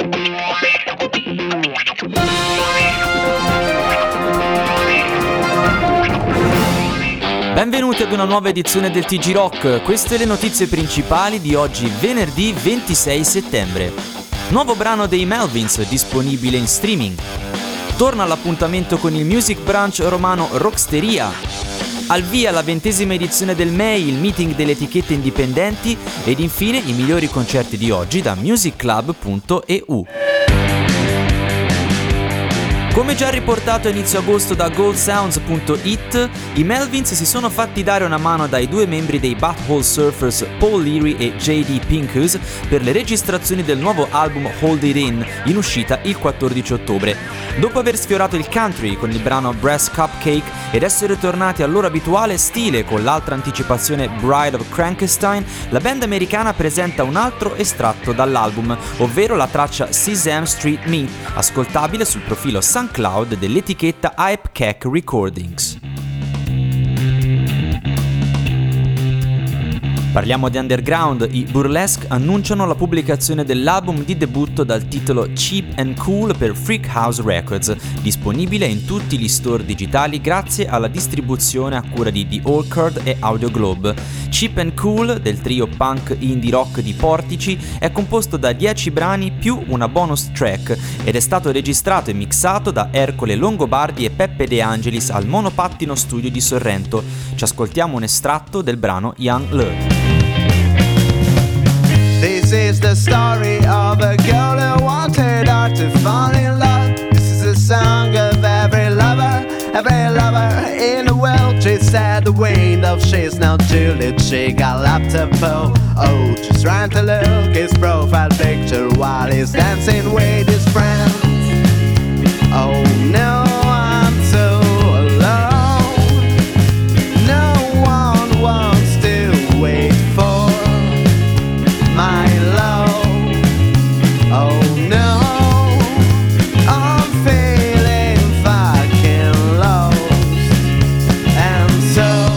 Benvenuti ad una nuova edizione del TG Rock, queste le notizie principali di oggi venerdì 26 settembre. Nuovo brano dei Melvins disponibile in streaming. Torna all'appuntamento con il music brunch romano Rocksteria. Al via la 20ª edizione del MEI, il meeting delle etichette indipendenti ed infine i migliori concerti di oggi da musicclub.eu. Come già riportato a inizio agosto da goldsounds.it, i Melvins si sono fatti dare una mano dai due membri dei Butthole Surfers Paul Leary e J.D. Pincus per le registrazioni del nuovo album Hold It in uscita il 14 ottobre. Dopo aver sfiorato il country con il brano Brass Cupcake ed essere tornati al loro abituale stile con l'altra anticipazione Bride of Frankenstein, la band americana presenta un altro estratto dall'album, ovvero la traccia Sesame Street Meat, ascoltabile sul profilo SoundCloud dell'etichetta Hype Cack Recordings. Parliamo di underground, i Burlesque annunciano la pubblicazione dell'album di debutto dal titolo Cheap and Cool per Freak House Records, disponibile in tutti gli store digitali grazie alla distribuzione a cura di The Old Card e Audio Globe. Cheap and Cool, del trio punk indie rock di Portici, è composto da 10 brani più una bonus track ed è stato registrato e mixato da Ercole Longobardi e Peppe De Angelis al Monopattino Studio di Sorrento. Ci ascoltiamo un estratto del brano Young Love. This is the story of a girl who wanted her to fall in love. This is the song of every lover in the world. She said the wind of she's now Juliet. She got left to pull. Oh, just trying to look his profile picture while he's dancing with his friends. Oh no, I'm so alone. No one wants to wait for my love. Oh no, I'm feeling fucking lost. And so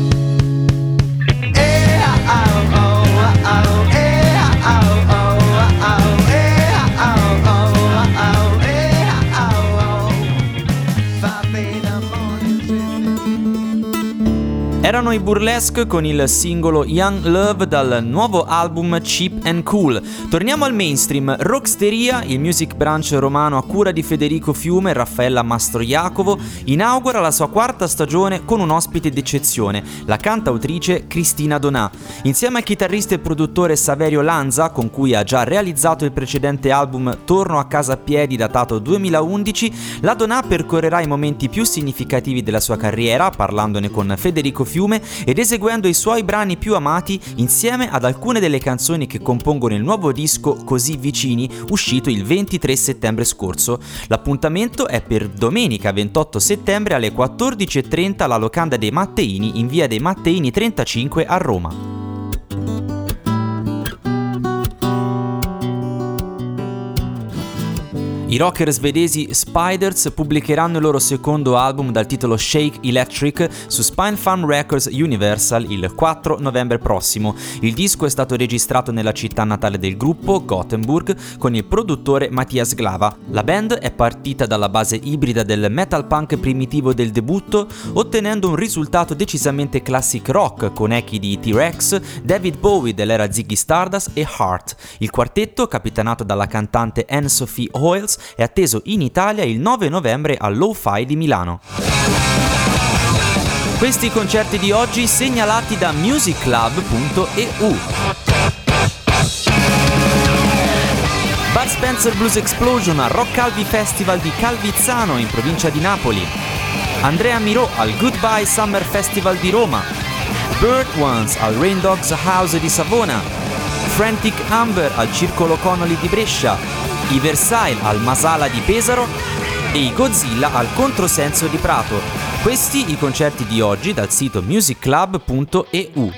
Erano i Burlesque con il singolo Young Love dal nuovo album Cheap and Cool. Torniamo al mainstream. Rocksteria, il music brunch romano a cura di Federico Fiume e Raffaella Mastroiacovo, inaugura la sua quarta stagione con un ospite d'eccezione, la cantautrice Cristina Donà. Insieme al chitarrista e produttore Saverio Lanza, con cui ha già realizzato il precedente album Torno a casa a piedi datato 2011, la Donà percorrerà i momenti più significativi della sua carriera, parlandone con Federico Fiume ed eseguendo i suoi brani più amati insieme ad alcune delle canzoni che compongono il nuovo disco Così vicini, uscito il 23 settembre scorso. L'appuntamento è per domenica 28 settembre alle 14:30 alla locanda dei Matteini in via dei Matteini 35 a Roma. I rocker svedesi Spiders pubblicheranno il loro secondo album dal titolo Shake Electric su Spinefarm Records Universal il 4 novembre prossimo. Il disco è stato registrato nella città natale del gruppo, Gothenburg, con il produttore Mattias Glava. La band è partita dalla base ibrida del metal punk primitivo del debutto, ottenendo un risultato decisamente classic rock con echi di T-Rex, David Bowie dell'era Ziggy Stardust e Heart. Il quartetto, capitanato dalla cantante Anne-Sophie Hoyles, è atteso in Italia il 9 novembre all'O-Fi di Milano. Questi i concerti di oggi segnalati da musicclub.eu. Bud Spencer Blues Explosion al Rock Calvi Festival di Calvizzano in provincia di Napoli. Andrea Mirò al Goodbye Summer Festival di Roma. Bird Ones al Rain Dogs House di Savona. Frantic Amber al Circolo Connolly di Brescia. I Versailles al Masala di Pesaro e i Godzilla al Controsenso di Prato. Questi i concerti di oggi dal sito musicclub.eu.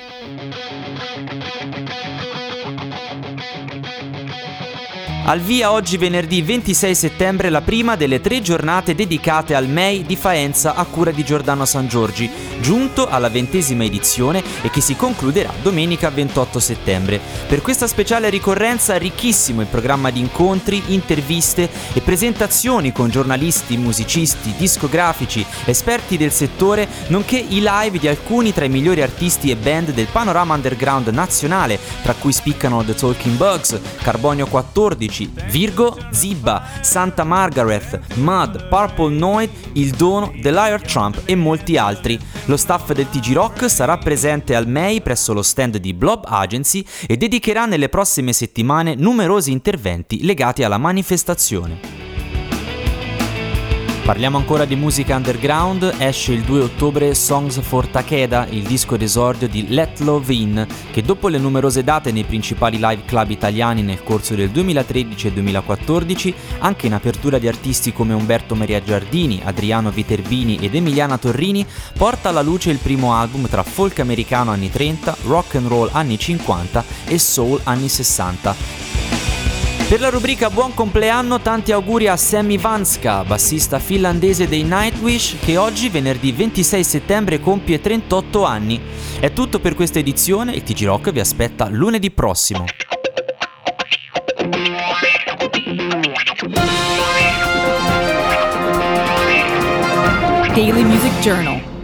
Al via oggi venerdì 26 settembre la prima delle 3 giornate dedicate al MEI di Faenza a cura di Giordano Sangiorgi, giunto alla 20ª edizione e che si concluderà domenica 28 settembre. Per questa speciale ricorrenza ricchissimo il programma di incontri, interviste e presentazioni con giornalisti, musicisti, discografici, esperti del settore, nonché i live di alcuni tra i migliori artisti e band del panorama underground nazionale, tra cui spiccano The Talking Bugs, Carbonio 14, Virgo, Zibba, Santa Margaret, Mud, Purple Noise, Il Dono, The Liar Trump e molti altri. Lo staff del TG Rock sarà presente al MEI presso lo stand di Blob Agency e dedicherà nelle prossime settimane numerosi interventi legati alla manifestazione. Parliamo ancora di musica underground, esce il 2 ottobre Songs for Takeda, il disco d'esordio di Let Love In, che dopo le numerose date nei principali live club italiani nel corso del 2013 e 2014, anche in apertura di artisti come Umberto Maria Giardini, Adriano Viterbini ed Emiliana Torrini, porta alla luce il primo album tra folk americano anni 30, rock and roll anni 50 e soul anni 60. Per la rubrica Buon compleanno tanti auguri a Sammy Vanska, bassista finlandese dei Nightwish, che oggi, venerdì 26 settembre, compie 38 anni. È tutto per questa edizione, il TG Rock vi aspetta lunedì prossimo. Daily Music Journal.